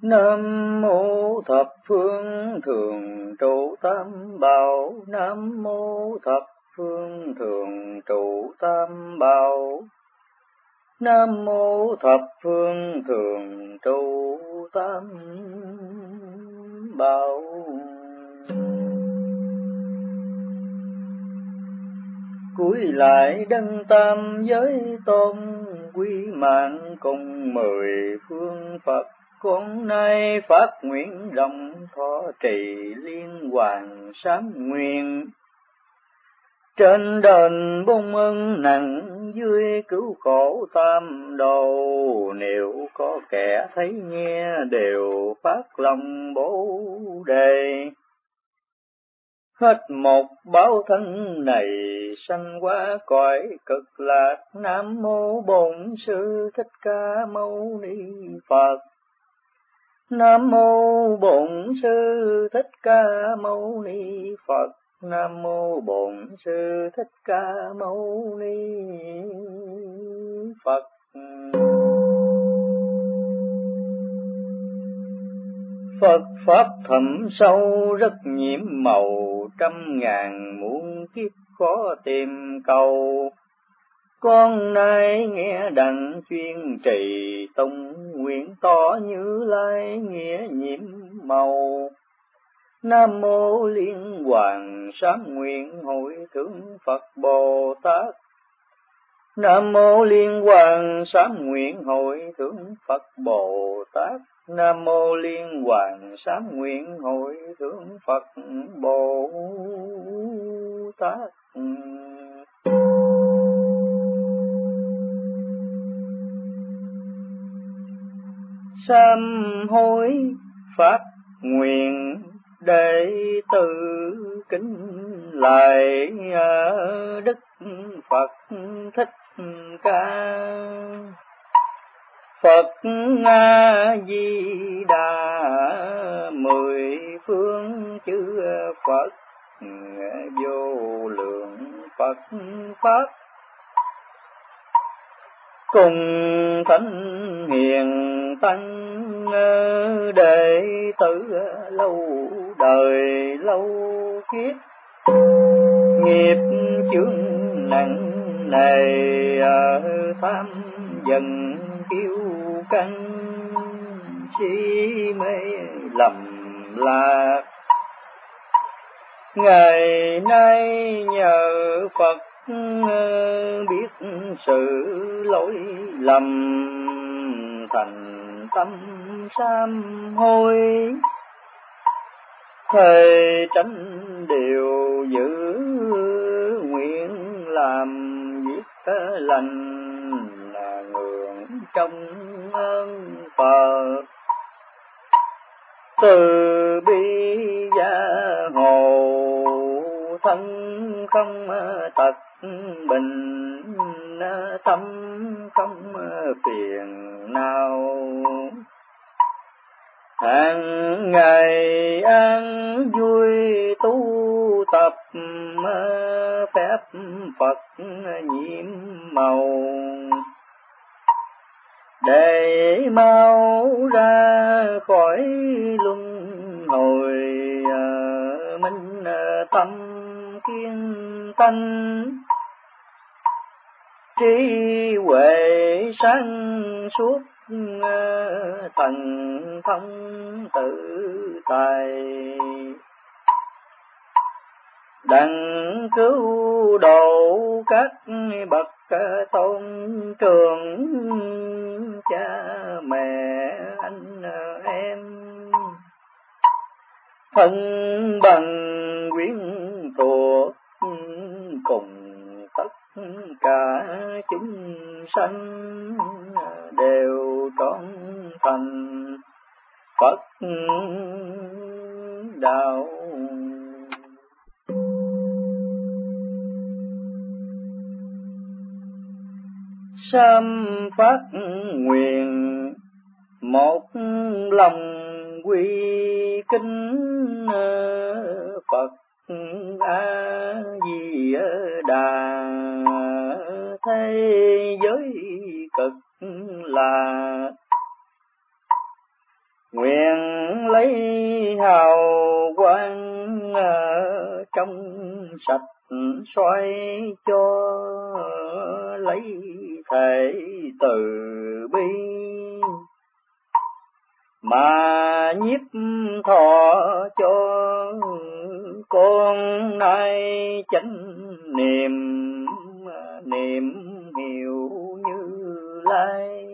Nam mô thập phương thường trụ tam bảo. Nam mô thập phương thường trụ tam bảo. Nam mô thập phương thường trụ tam bảo. Cúi lại đấng tam giới tôn, quy mạng cùng 10 phương Phật. Con nay phát nguyện rộng thọ trì liên hoàn sám nguyện. Trên đền bông ân nặng, dưới cứu khổ tam đồ. Nếu có kẻ thấy nghe đều phát lòng bố đề. Hết một báo thân này sanh qua cõi cực lạc. Nam mô Bổn Sư Thích Ca Mâu Ni Phật. Nam mô Bổn Sư Thích Ca Mâu Ni Phật. Nam mô Bổn Sư Thích Ca Mâu Ni Phật. Phật pháp thẳm sâu rất nhiễm màu, trăm ngàn muôn kiếp khó tìm cầu. Con nay nghe đặng chuyên trì, tông nguyện tỏ Như Lai nghĩa nhiễm màu. Nam mô Liên Hoàn Sám Nguyện Hội Thượng Phật Bồ Tát. Nam mô Liên Hoàn Sám Nguyện Hội Thượng Phật Bồ Tát. Nam mô Liên Hoàn Sám Nguyện Hội Thượng Phật Bồ Tát. Sám hối phát nguyện đệ tử kính lại Đức Phật Thích Ca. Phật A Di Đà 10 phương chư Phật, vô lượng Phật pháp cùng thánh hiền tăng, đệ tử lâu đời lâu kiếp. Nghiệp chướng nặng nề tham dần kiêu căng, si mê lầm lạc. Ngày nay nhờ Phật biết sự lỗi lầm, thành tâm sám hối. Thề tránh điều giữ, nguyện làm việc lành, là ngưỡng trong ơn Phật. Từ bi gia hộ, thân không tật bình, tâm không phiền não. Hàng ngày an vui tu tập, phép Phật nhiễm màu. Để mau ra khỏi luân hồi, minh tâm kiên tánh. Trí huệ sáng suốt, thần thông tự tài. Đặng cứu độ các bậc tôn trưởng, cha mẹ anh em. Thân bằng quyến thuộc cùng tất cả chúng sanh, đều trọn thành Phật đạo. Sám phát nguyện một lòng quy kính, Phật A Di Đà. Thế giới cực là nguyện trong sạch xoay cho lấy thể từ bi, mà nhiếp thọ cho con nay chánh niệm hiểu Như Lai.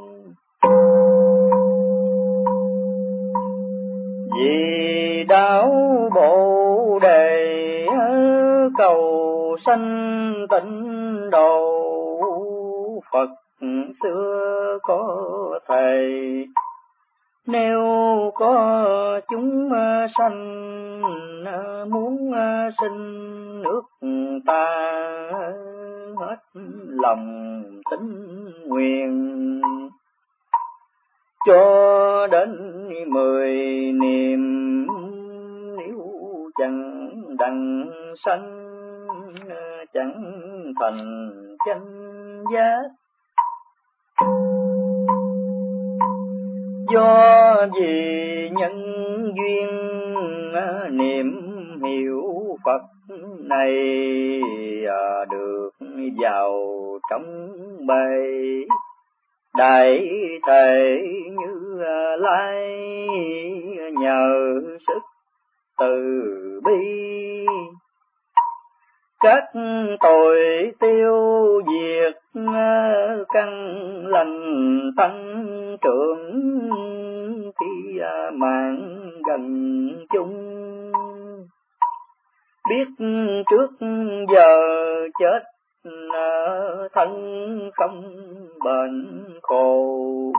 Vì đạo Bồ Đề cầu sanh tịnh độ, Phật xưa có thầy nếu có chúng sanh muốn sinh nước ta, hết lòng tín nguyện cho đến 10 niệm, nếu chẳng đặng sanh chẳng thành chánh giác. Do vì nhân duyên niệm hiểu Phật này, được vào trong bầy đại thể Như Lai, nhờ sức từ bi các tội tiêu diệt, căn lành tăng trưởng khi mạng gần chung. Biết trước giờ chết thân không bệnh khổ,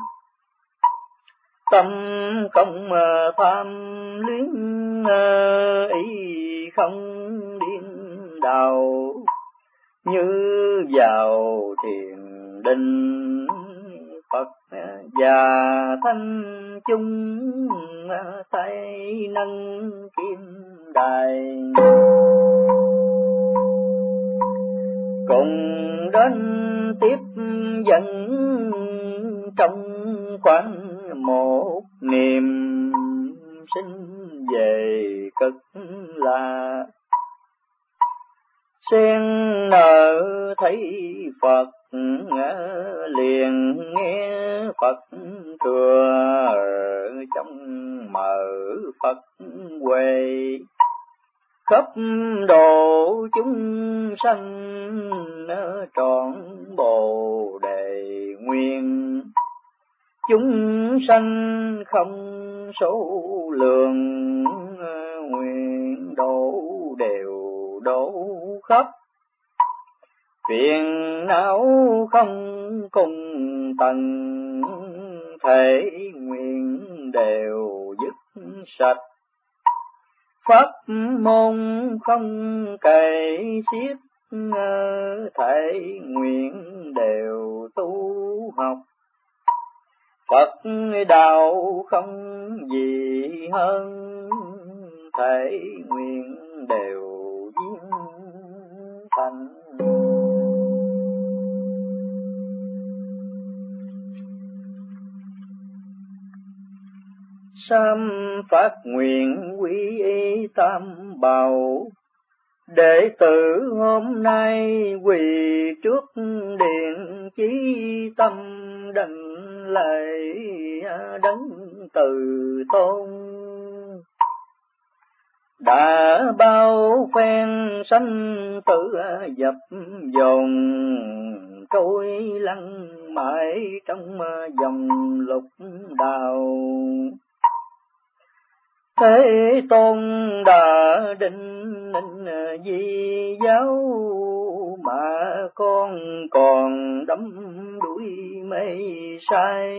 tâm không tham luyến, ý không điên đảo, như vào thiền định Phật và thanh chung, tay nâng kim đài. Cùng đến tiếp dẫn trong khoảng một niệm, sinh về cực lạ. Sen nở thấy Phật liền nghe Phật thừa, trong mở Phật huệ khắp độ chúng sanh, trọn Bồ Đề nguyên. Chúng sanh không số lượng, nguyện độ đều độ khắp. Phiền não không cùng tận, thể nguyện đều dứt sạch. Pháp môn không kể xiết, thể nguyện đều tu học. Phật đạo không gì hơn, thể nguyện đều viên thành. Sám phát nguyện quy y tam bảo, đệ tử hôm nay quỳ trước điện chí tâm, đảnh lễ đấng từ tôn. Đã bao phen sanh tử dập dồn, trôi lăn mãi trong dòng lục đạo. Thế Tôn đã định di giáo, mà con còn đắm đuổi mê say.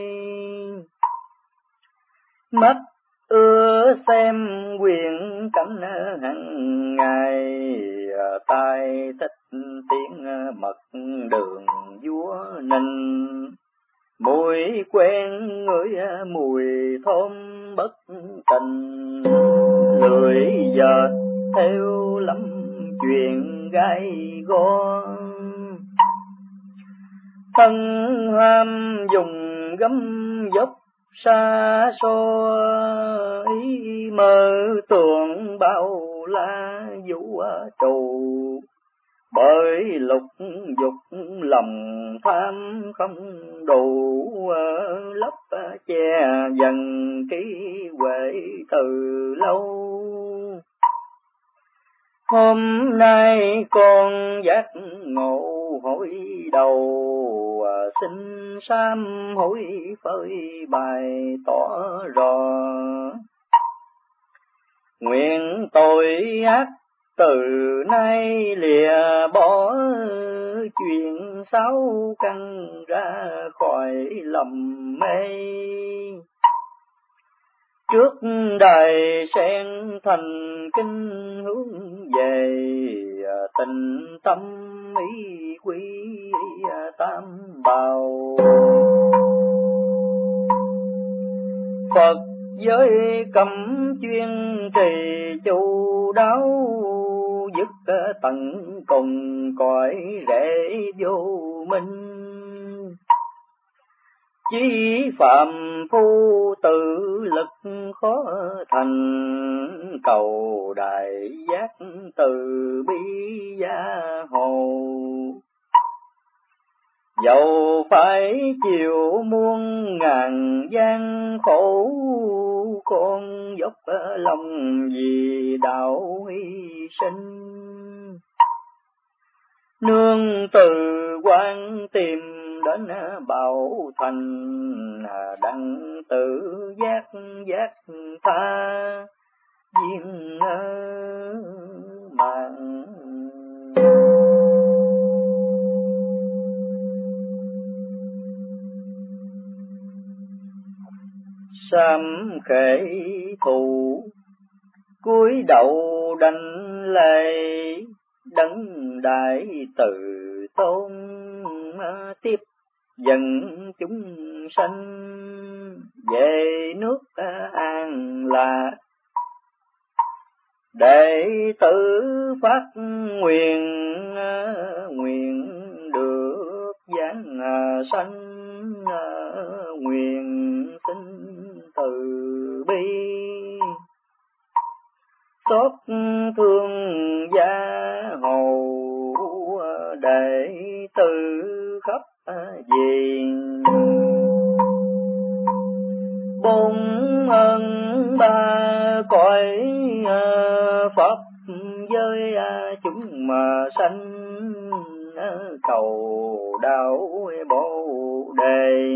Mắt ưa xem quyền cảnh hằng ngày, tai thích tiếng mật đường vua ninh. Mùi quen ngửi mùi thơm bất tình, lười giờ theo lắm chuyện gai go. Thân ham dùng gấm dốc xa xôi, mơ tưởng bao la vũ trụ, bởi lục dục lòng tham không đủ, lấp che dần trí huệ từ lâu. Hôm nay con giác ngộ hối đầu, xin sám hối phơi bày tỏ rõ. Nguyện tội ác từ nay lìa bỏ, chuyện xấu căn ra khỏi lầm mê. Trước đài sen thành kinh hướng về, tình tâm ý quy tam bảo. Phật giới cấm chuyên trì chu đáo, dứt tận cùng cõi rễ vô minh. Chí phạm phu tự lực khó thành, cầu đại giác từ bi gia hồ. Dẫu phải chịu muôn ngàn gian khổ, con dốc lòng vì đạo hy sinh. Nương từ quan tìm đến bảo thành, đặng tự giác giác tha viên mạng. Sám khể thù cúi đầu đảnh lễ, đấng đại từ tôn tiếp dẫn chúng sanh về nước an lạc. Đệ tử phát nguyện nguyện được giảng sanh, nguyện xin từ bi xót thương gia hồ. Đệ tử khắp diện bốn ơn ba cõi, pháp giới chúng mà sanh, cầu đạo bồ đề.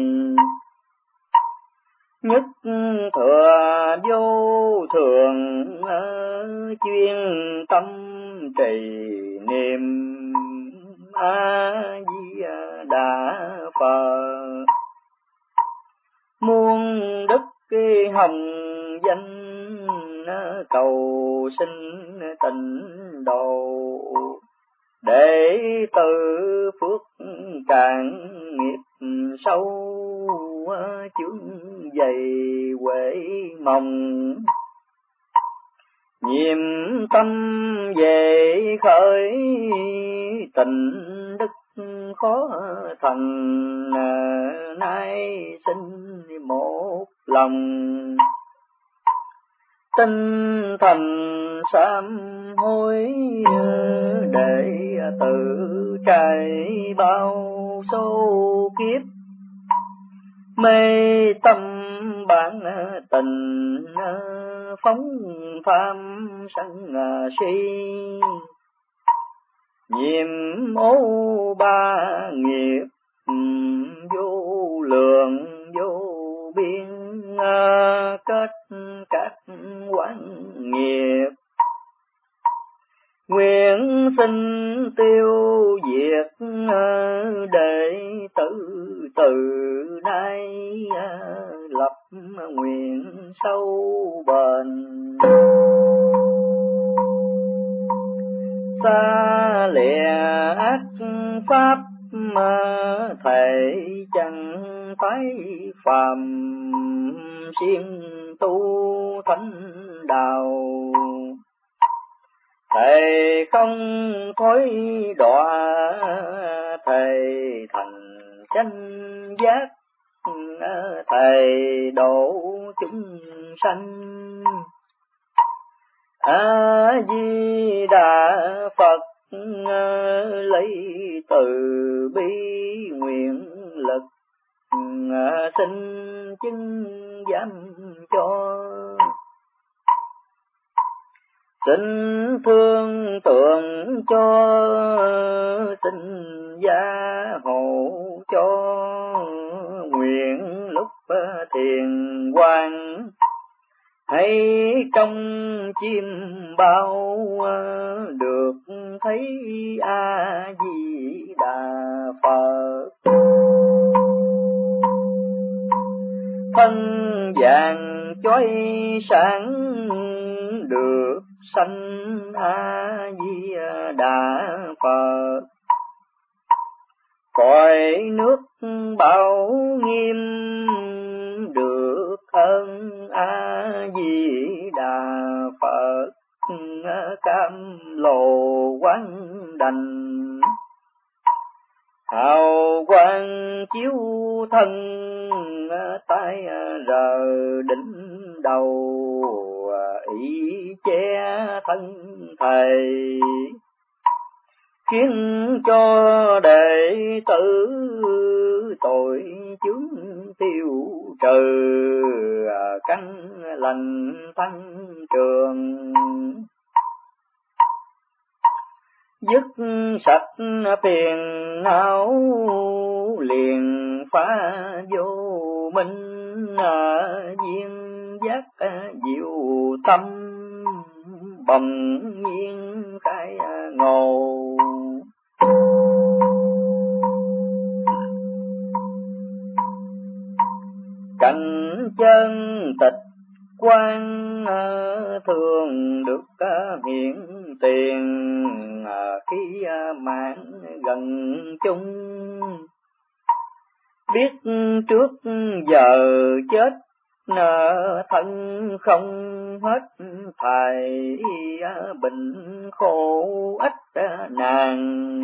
Nhất thừa vô thường chuyên tâm trì niệm A Di Đà Phật. Muôn đức hồng danh cầu xin tịnh độ, để từ phước cạn nghiệp sâu, chướng dày huệ mong. Nhiệm tâm về khởi tình đức khó thành, nay xin một lòng tinh thần sám hối, để tự trải bao số kiếp mê tâm bản tình, phóng tham sân si. Nhiệm ô ba nghiệp vô lượng vô biên, kết các quán nghiệp. Nguyện xin tiêu diệt đệ tử từ nay, lập nguyện sâu bền. Xa lìa ác pháp thể chẳng phải phàm, siêng tu thánh đạo. Thầy không thối đọa, thầy thành chánh giác, thầy độ chúng sanh. A Di Đà Phật lấy từ bi nguyện lực xin chứng giám cho, xin thương tượng cho, xin gia hộ cho, nguyện lúc thiền quang hay trong chim bao được thấy A Di Đà Phật. Thân vàng chói sáng được sanh A Di Đà Phật, cõi nước bảo nghiêm được ơn A Di Đà Phật. Cam lồ quán đành hào quang chiếu thân, tay rờ đỉnh đầu ý che thân thầy, khiến cho đệ tử tội chướng tiêu trừ, căn lành tăng trường, dứt sạch phiền não liền phá vô minh, duyên giác diệu tâm bỗng nhiên khai ngộ. Cảnh chân tịch quan thường được hiện tiền, khi mạng gần chung biết trước giờ chết, thân không hết thải, bệnh khổ ách nàng,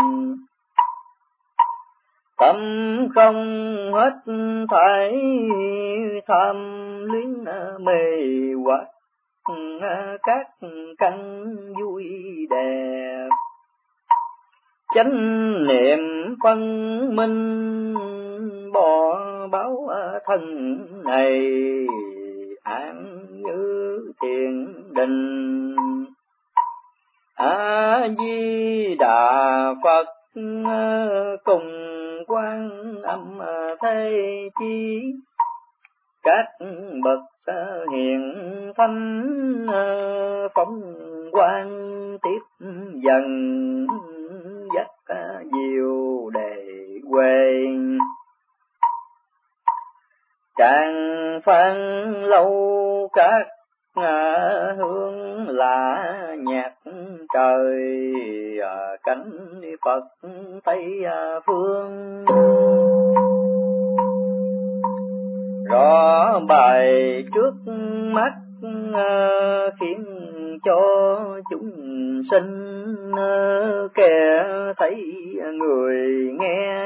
tâm không hết thải, tham luyến mê hoặc các căn vui đẹp, chánh niệm phân minh bỏ báo thân này, an như thiền đình. A Di Đà Phật cùng Quan Âm Thế Chí, các bậc hiền thánh phóng quang tiếp dần, dắt diệu đề quê. Càng phan lâu các hương lạ nhạc trời, cánh Phật Tây phương. Rõ bài trước mắt khiến cho chúng sinh kẻ thấy người nghe,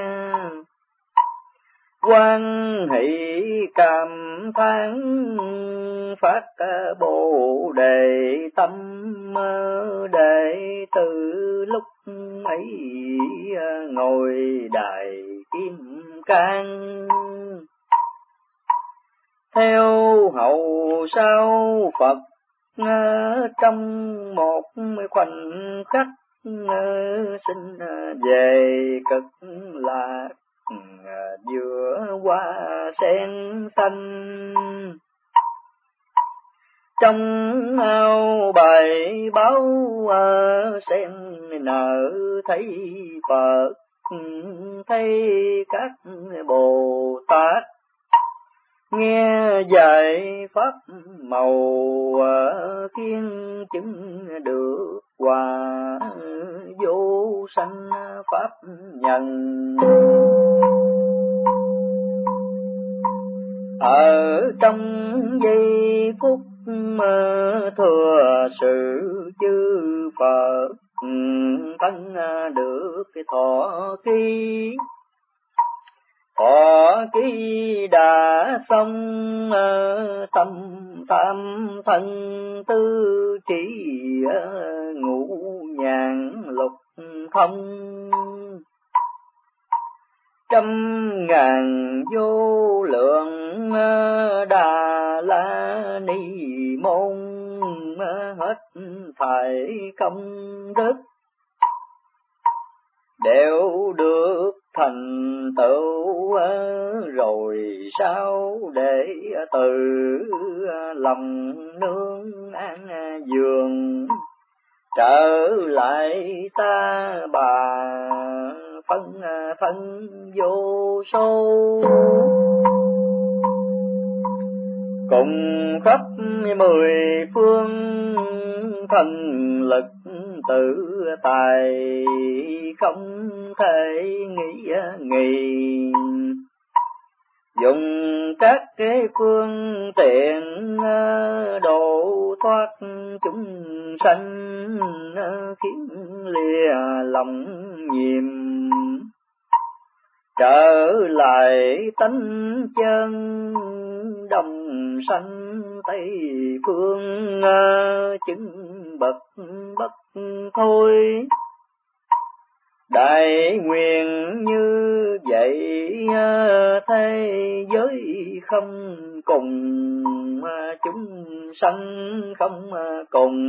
quan hỷ cảm thán phát bồ đề tâm, để từ lúc ấy ngồi đài kim cang, theo hậu sau Phật trong một khoảnh khắc, sinh về cực lạc giữa hoa sen xanh. Trong ao bài báo sen nở thấy Phật, thấy các Bồ Tát nghe dạy pháp màu, khiến chứng được quả vô sanh pháp nhân. Ở trong giây phút thừa sự chư Phật, thân được thọ ký, Thọ ký đã xong tâm tam thân tư trí ngũ nhàn lục thông. Trăm ngàn vô lượng Đà La Ni môn hết thảy công đức đều được thành tựu, rồi sao để từ lòng nương an giường trở lại ta bà phân vô số. Cùng khắp mười phương thần lực tự tài không thể nghĩ, dùng các cái phương tiện độ thoát chúng sanh, khiến lìa lòng nhiệm trở lại tánh chân đồng sanh Tây phương, chứng bậc bất thôi. Đại nguyện như vậy thế giới không cùng, chúng sanh không cùng,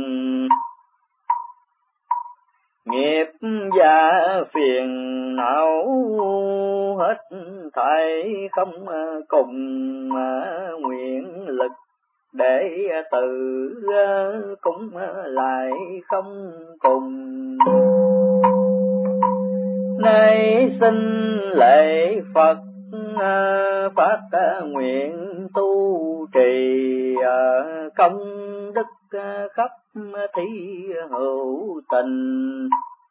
nghiệp và phiền não hết thảy không cùng, nguyện lực để tự cũng lại không cùng. Nay xin lạy Phật phát nguyện tu trì công đức khắp thí hữu tình,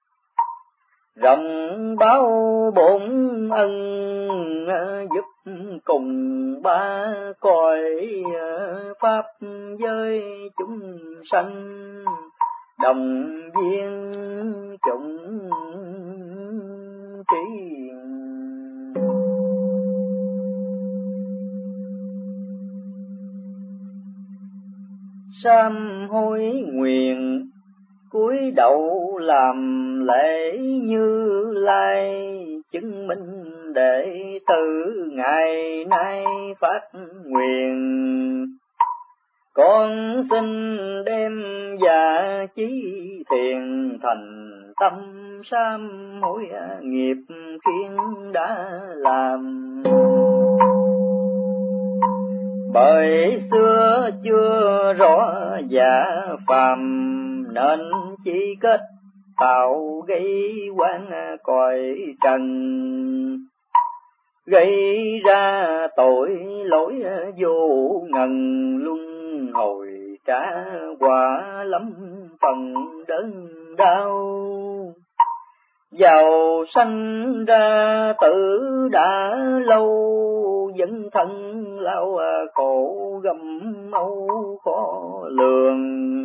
rộng báo bổn ân giúp cùng ba cõi pháp giới chúng sanh, đồng viên chúng trí. Sám hối nguyện cúi đầu làm lễ Như Lai, chứng minh đệ tử ngày nay phát nguyện. Con xin đem dạ chí thiền thành tâm sám hối nghiệp khiến đã làm. Bởi xưa chưa rõ dạ phàm, nên chỉ kết tạo gây oan cõi trần, gây ra tội lỗi vô ngần, luân hồi trả quả lắm phần đớn đau. Giàu sanh ra tử đã lâu, vẫn thân lao khổ gầm âu khó lường.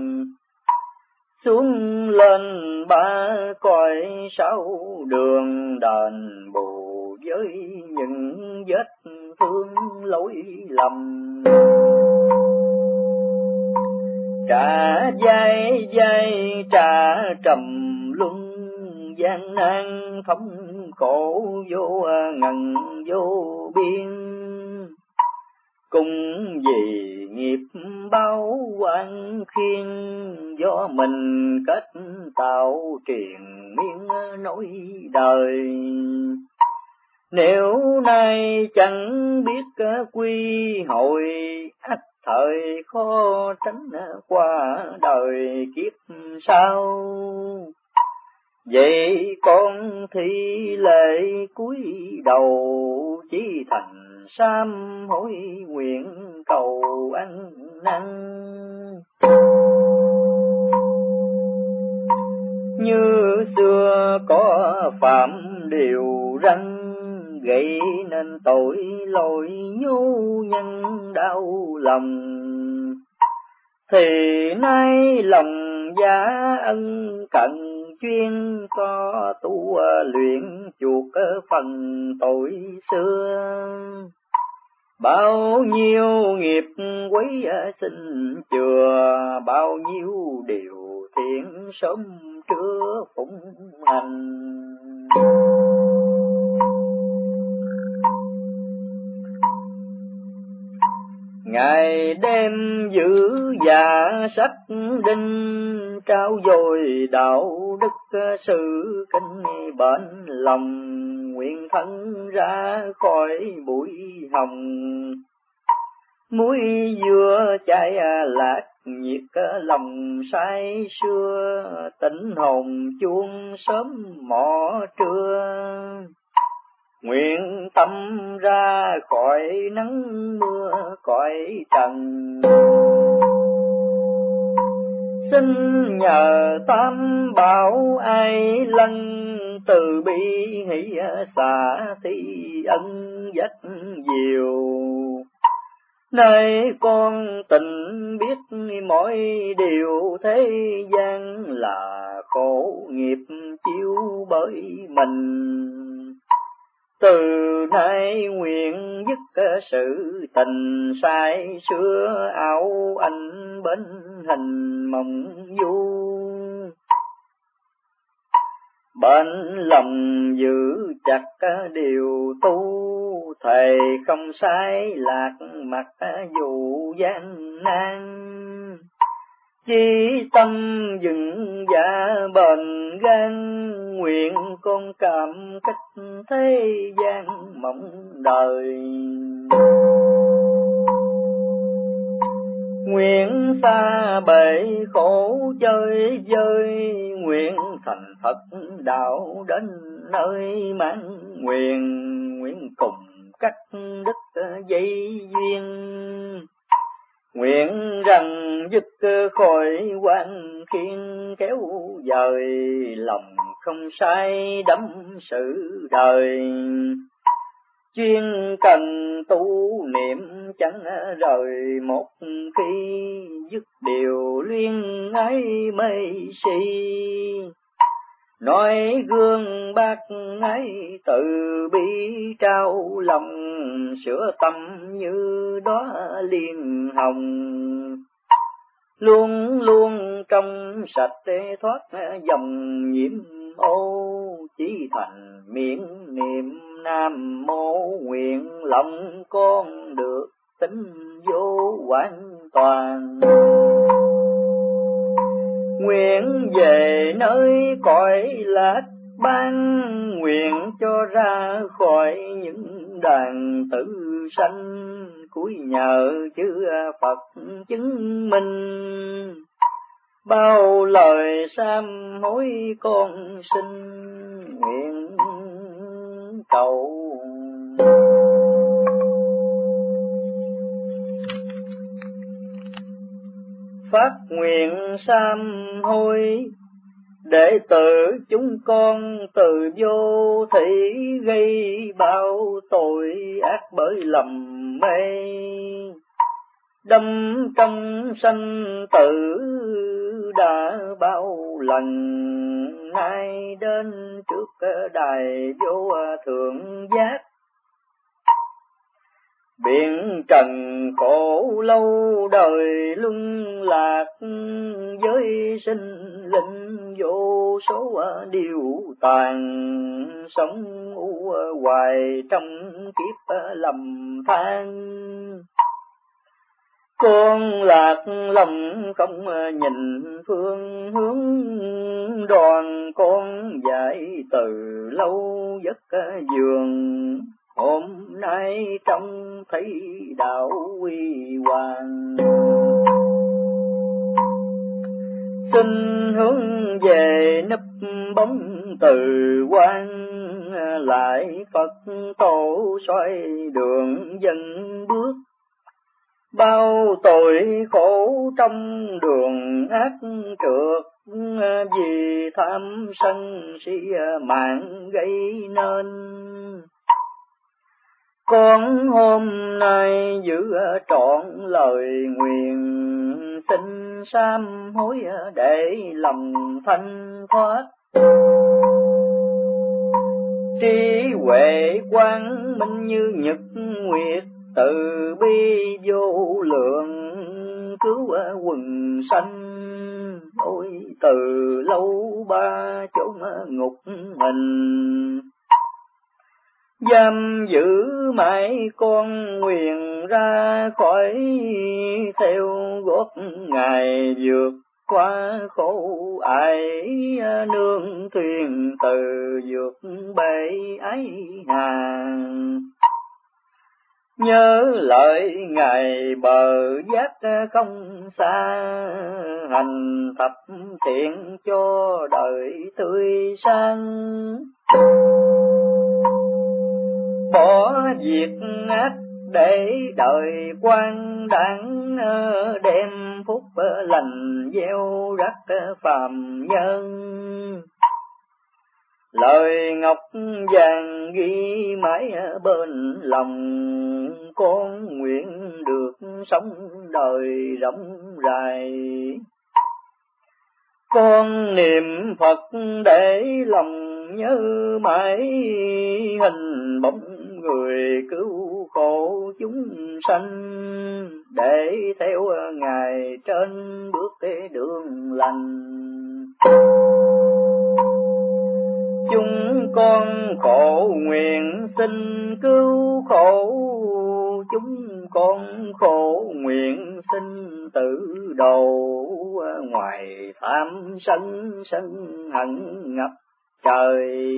Xuống lên ba cõi sáu đường, đền bù với những vết thương lỗi lầm. Trả dai trả trầm luân, gian nan thống khổ vô ngần vô biên. Cùng vì nghiệp báo oan khiên, do mình kết tạo triền miên nối đời. Nếu nay chẳng biết quy hồi, ắt thời khó tránh qua đời kiếp sau. Vậy con thi lễ cúi đầu, chỉ thành sám hối nguyện cầu ăn năn. Như xưa có phạm điều răn, gây nên tội lỗi nhu nhân đau lòng. Thì nay lòng giá ân cận, chuyên có tu luyện chuộc phần tội xưa. Bao nhiêu nghiệp quấy xin chừa, bao nhiêu điều thiện sớm trưa phụng hành. Ngày đêm giữ dạ sách đinh, trao dồi đạo đức sự kinh bền lòng. Nguyện thân ra khỏi bụi hồng, muối dưa cháy lạc nhiệt lòng say xưa. Tỉnh hồn chuông sớm mỏ trưa, nguyện tâm ra khỏi nắng mưa cõi trần. Xin nhờ tam bảo ai lân, từ bi hỷ xả thi ân dắt diệu. Nay con tình biết mọi điều thế gian là khổ nghiệp chiếu bởi mình. Từ nay nguyện dứt sự tình sai xưa, ảo anh bên hình mộng du. Bên lòng giữ chặt điều tu, thề không sai lạc mặt dù gian nan. Chí tâm vững dạ bền gan, nguyện con cảm kích thế gian mộng đời. Nguyện xa bể khổ chơi vơi, nguyện thành Phật đạo đến nơi mãn nguyện. Nguyện cùng cắt đứt dây duyên, nguyện rằng dứt khỏi quan khiên kéo dời. Lòng không sai đắm sự đời, chuyên cần tu niệm chẳng rời. Một khi dứt điều luyên ái mê si, nói gương bác ái từ bi trao lòng. Sửa tâm như đóa liên hồng, luôn luôn trong sạch thoát dòng nhiễm ô. Chỉ thành miệng niệm nam mô, nguyện lòng con được tính vô hoàn toàn. Nguyện về nơi cõi lạc ban, nguyện cho ra khỏi những đàn tử sanh. Cúi nhờ chư Phật chứng minh, bao lời sám hối con xin nguyện cầu. Phát nguyện sám hối đệ tử chúng con từ vô thị, gây bao tội ác bởi lầm mê. Đâm trong sanh tử đã bao lần, nay đến trước đài vô thượng giác. Biển trần khổ lâu đời luân lạc, với sinh linh vô số điều tàn. Sống u hoài trong kiếp lầm than, con lạc lòng không nhìn phương hướng. Đoàn con dạy từ lâu giấc giường, hôm nay trông thấy đạo huy hoàng. Xin hướng về nấp bóng từ quan, lại Phật tổ soi đường dân bước. Bao tội khổ trong đường ác trượt, vì tham sân si mạng gây nên. Con hôm nay giữ trọn lời nguyện, xin sám hối để lòng thanh thoát. trí huệ quang minh như nhật nguyệt, từ bi vô lượng cứu quần sanh. Ôi từ lâu ba chốn ngục hình, giam giữ mãi con nguyện ra khỏi, theo gót ngài vượt qua khổ ải, nương thuyền từ vượt bể ái hàng. Nhớ lời ngài bờ giác không xa, hành thập thiện cho đời tươi sáng. Bỏ việc ác để đời quan đảng, đem phúc lành gieo rắc phàm nhân. Lời ngọc vàng ghi mãi bên lòng, con nguyện được sống đời rộng rãi. Con niệm Phật để lòng nhớ mãi, hình bóng người cứu khổ chúng sanh, để theo ngài trên bước cái đường lành. Chúng con khổ nguyện xin cứu khổ, chúng con khổ nguyện xin tự độ. Ngoài tham sân sân hận ngập trời,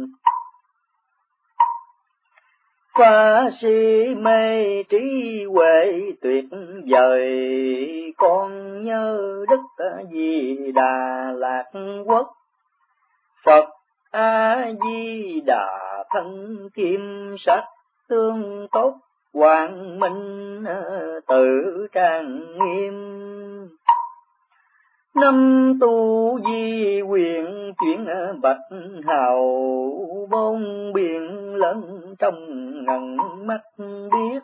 phá si mê trí huệ tuyệt vời. Con nhớ Đức Di Đà Lạc Quốc, Phật A Di Đà thân kim sắc tương tốt, quang minh tự trang nghiêm. Năm tu di quyền chuyển bạch hào, bốn biển lớn trong ngần mắt biết.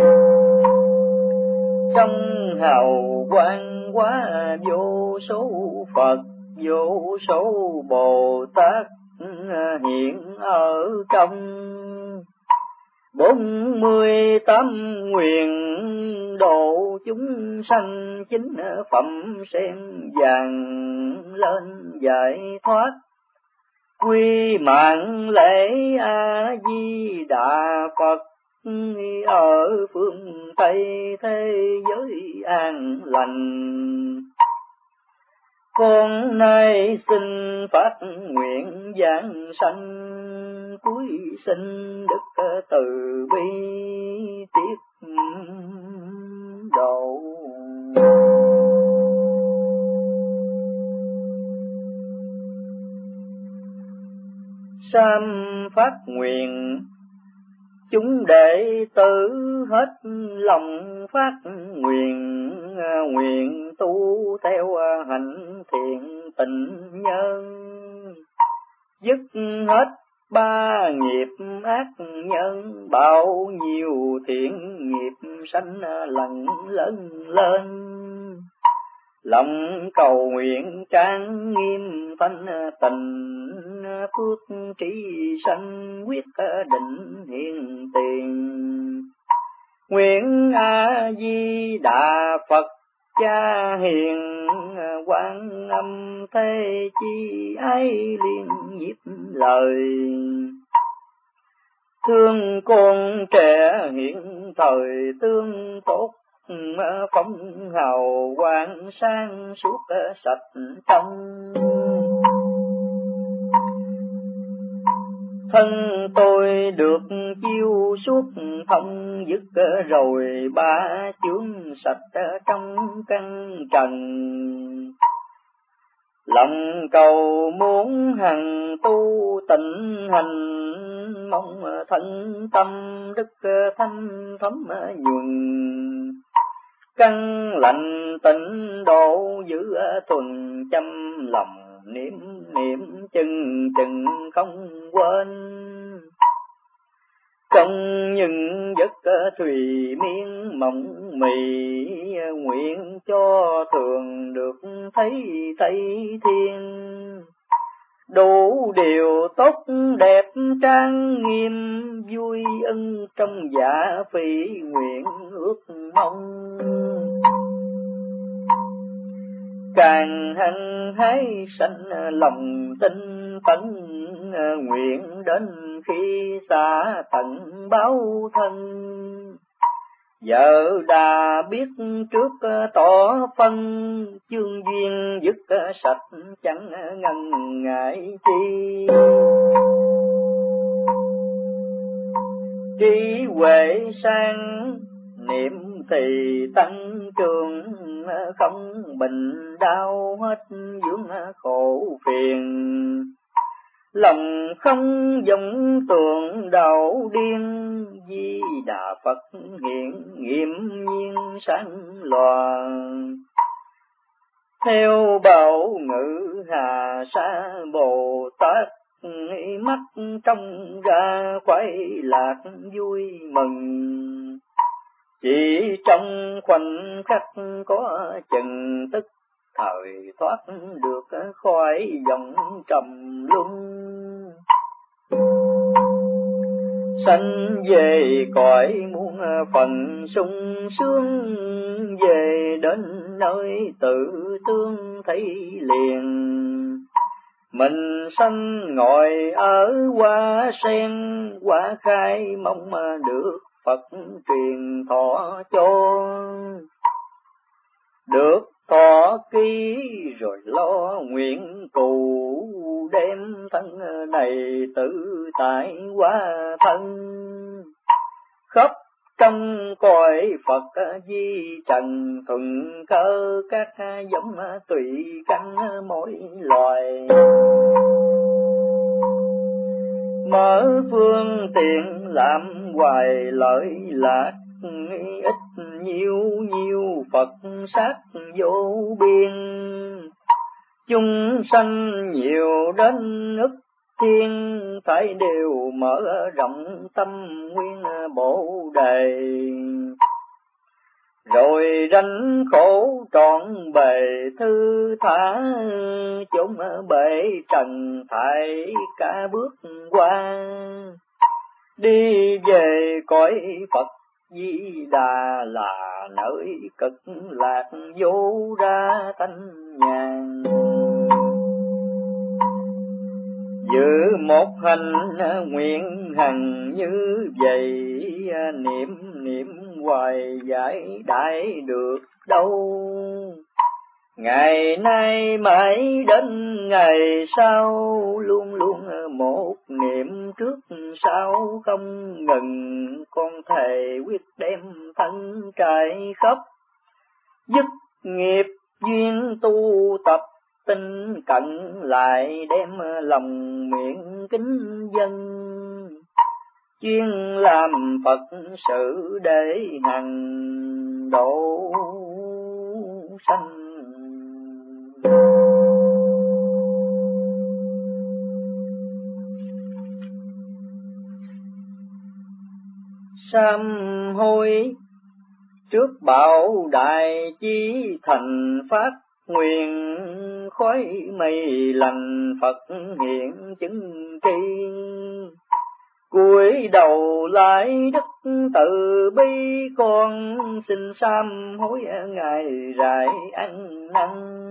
Trong hào quang quá vô số Phật, vô số Bồ Tát hiện ở trong. 48 nguyện độ chúng sanh, chính phẩm sen vàng lên giải thoát. Quy mạng lễ A Di Đà Phật, ở phương Tây thế giới an lành. Con nay xin phát nguyện giảng sanh, cuối xin Đức từ bi tiếp độ. Sam phát nguyện chúng đệ tử hết lòng phát nguyện, nguyện tu theo hạnh thiện tình nhân. Dứt hết ba nghiệp ác nhân, bao nhiêu thiện nghiệp sanh lần lớn lên. Lòng cầu nguyện trang nghiêm thanh tình, phước trí sanh quyết định hiện tiền. Nguyện A Di Đà Phật Cha hiền, Quan Âm thế chi ấy liên nhiếp lời. Thương con trẻ hiện thời tương tốt, phong hào quang sang suốt sạch trong. Thân tôi được chiêu suốt thông, dứt rồi ba chướng sạch trong căn trần. Lòng cầu muốn hằng tu tịnh hành, mong thân tâm đức thanh thấm nhuần. Căn lành tịnh độ giữ thuần chăm lòng, niệm niệm chừng chừng không quên. Trong những giấc thùy miên mộng mì, nguyện cho thường được thấy Tây Thiên. đủ điều tốt đẹp trang nghiêm, vui ân trong dạ phi nguyện ước mong. Càng hăng hái sanh lòng tinh tấn, nguyện đến khi xa tận báo thân. Vợ đã biết trước tỏ phân, chương duyên dứt sạch chẳng ngần ngại chi. Trí huệ sang niệm thì tăng trường, không bệnh đau hết vướng khổ phiền. Lòng không vọng tưởng đạo điên, Di Đà Phật hiện nghiêm nhiên sáng lòa. Theo bảo ngữ Hà Sa Bồ Tát, mắt trong ra khoái lạc vui mừng. Chỉ trong khoảnh khắc có chừng tức, thời thoát được khỏi dòng trầm luân. Sanh về cõi muôn phần sung sướng, về đến nơi tự tương thấy liền. Mình sanh ngồi ở hoa sen, hoa khai mong được Phật truyền thọ cho. Được thọ ký rồi lo nguyện cầu, đem thân này tự tại hóa thân. Khắp trong cõi Phật di trần, thuận cơ các giống tùy căn mỗi loài. Mở phương tiện làm hoài lợi lạc, ít nhiều Phật sát vô biên. Chúng sanh nhiều đến ức thiên, phải đều mở rộng tâm nguyên Bồ đề. Rồi ranh khổ trọn bề thư thả, chốn bể trần thải cả bước qua. Đi về cõi Phật Di Đà là nơi cực lạc vô ra thanh nhàn. Giữ một hành nguyện hằng như vậy, niệm hoài giải đại được đâu. Ngày nay mãi đến ngày sau, luôn luôn một niệm trước sau không ngừng. Con thề quyết đem thân trải khắp, dứt nghiệp duyên tu tập tinh cận, lại đem lòng miệng kính dân. Chuyên làm Phật sự để hằng độ sanh. Sám hối trước bảo đại chí thành phát nguyện, khói mây lành Phật hiện chứng tri. Cúi đầu lại đức từ bi, con xin sám hối ngày rải ăn năn.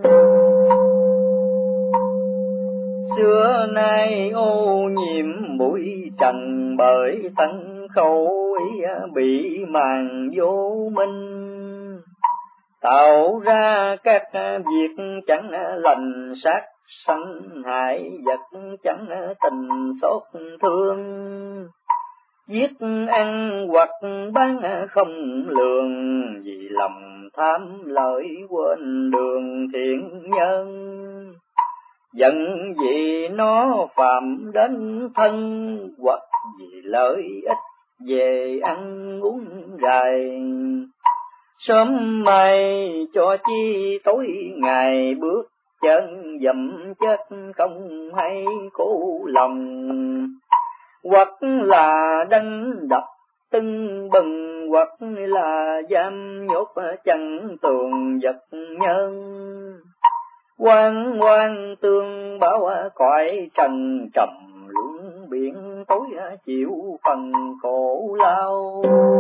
Xưa nay ô nhiễm bụi trần, bởi tấn khẩu ý bị màn vô minh. Tạo ra các việc chẳng lành, sát sanh hại vật chẳng tình xót thương. Giết ăn hoặc bán không lường, vì lòng tham lợi quên đường thiện nhân. Giận vì nó phạm đến thân, hoặc vì lợi ích về ăn uống rài. Sớm mai cho chi tối ngày, bước chân dậm chết không hay khổ lòng. Hoặc là đánh đập tưng bừng, hoặc là giam nhốt chẳng tường vật nhân. Oan oan tương báo cõi trần trầm luân biển, tối chịu phần khổ lao.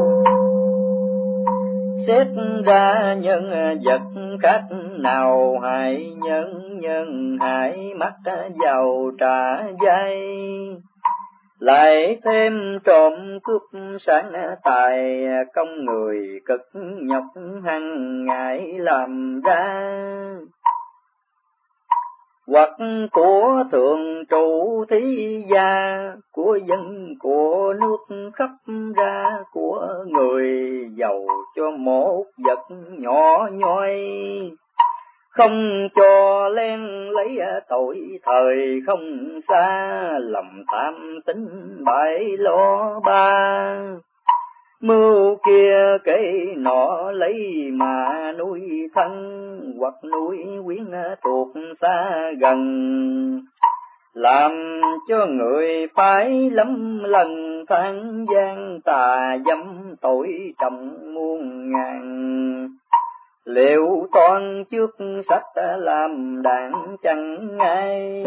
Xét ra nhân vật khác nào hại nhân, nhân hại mắc vào trả dây. Lại thêm trộm cướp sáng tài, công người cực nhọc hằng ngày làm ra. Hoặc của thượng trụ thế gia, của dân của nước khắp ra, của người giàu cho một vật nhỏ nhoi. Không cho len lấy tội thời không xa, lòng tham tính bại lo ba. Mưu kia kể nọ lấy mà nuôi thân, hoặc nuôi quyến thuộc xa gần. Làm cho người phải lắm lần than gian, tà dâm tội trọng muôn ngàn. Liệu toan trước sách làm đàn chẳng ngay,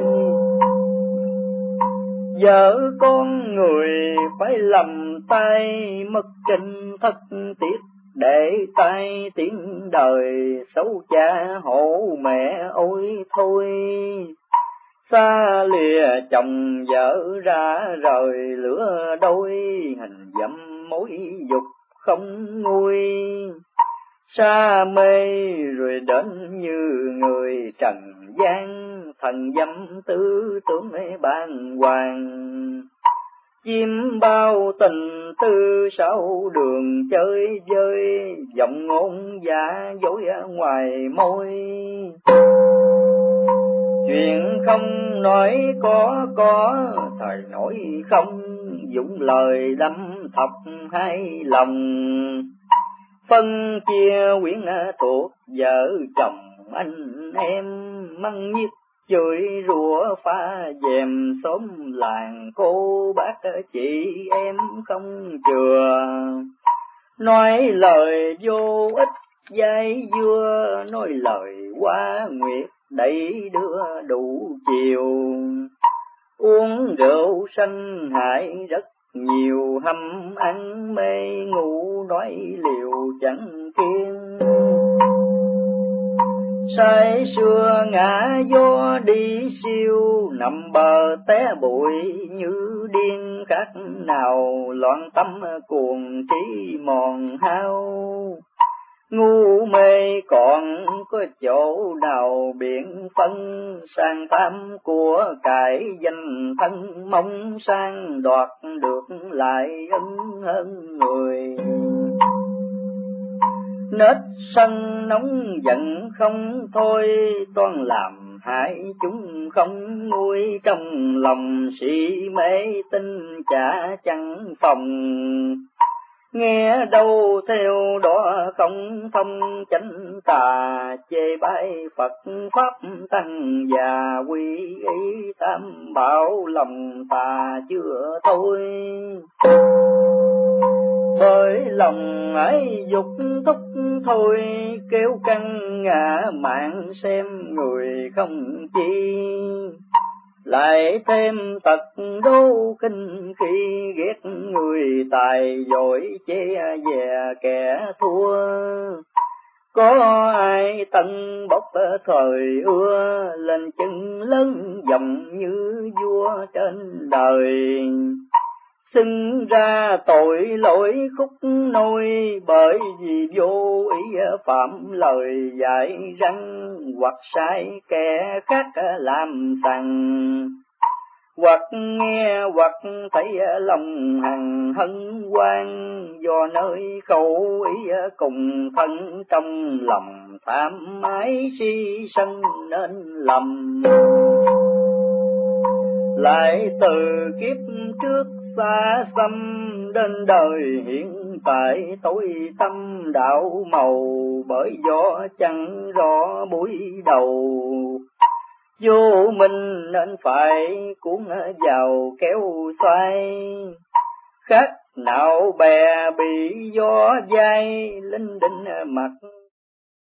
vợ con người phải lầm tay, mất kinh thất tiết để tay tiếng đời. Xấu cha hổ mẹ ôi thôi, xa lìa chồng vợ ra rời lửa đôi. Hình dâm mối dục không nguôi, sa mê rồi đến như người trần gian. Thần dâm tư tưởng bàng hoàng, chim bao tình tư sáu đường chơi vơi. Giọng ngôn giả dối ngoài môi, chuyện không nói có thời nói không. Dũng lời đâm thọc hai lòng, phân chia quyến thuộc vợ chồng anh em. Măng nhiếc chửi rủa pha dèm xóm làng, cô bác chị em không chừa. Nói lời vô ích dây dưa, nói lời quá nguyệt đẩy đưa đủ chiều. Uống rượu sanh hại rất nhiều, hâm ăn mê ngủ nói liều chẳng kiêng. Say xưa ngã gió đi siêu, nằm bờ té bụi như điên. Khác nào loạn tâm cuồng trí mòn hao, ngu mê còn có chỗ nào biển phân. Sang tham của cải danh thân, mong sang đoạt được lại ân hơn người. Nết sân nóng giận không thôi, toan làm hại chúng không nguôi. Trong lòng si mê tin chả chẳng phòng, nghe đâu theo đó không thông chánh tà. Chê bai Phật pháp tăng và quy y tam bảo, lòng tà chưa thôi. Bởi lòng ấy dục thúc thôi, kéo căng ngã mạng xem người không chi. Lại thêm tật đố kinh khi, ghét người tài giỏi chê dè kẻ thua. Có ai tận bốc thời ưa, lên chân lớn dòng như vua trên đời. Xưng ra tội lỗi khúc nôi, bởi vì vô ý phạm lời dạy răng. Hoặc sai kẻ khác làm sằng, hoặc nghe hoặc thấy lòng hằng hân hoan. Do nơi khẩu ý cùng thân, trong lòng tham ái si sân nên lầm. Lại từ kiếp trước xa xăm, đến đời hiện tại tối tâm đạo màu. Bởi do chẳng rõ buổi đầu, vô minh nên phải cuốn vào kéo xoay. Khác nào bè bị gió dây, linh đinh mặt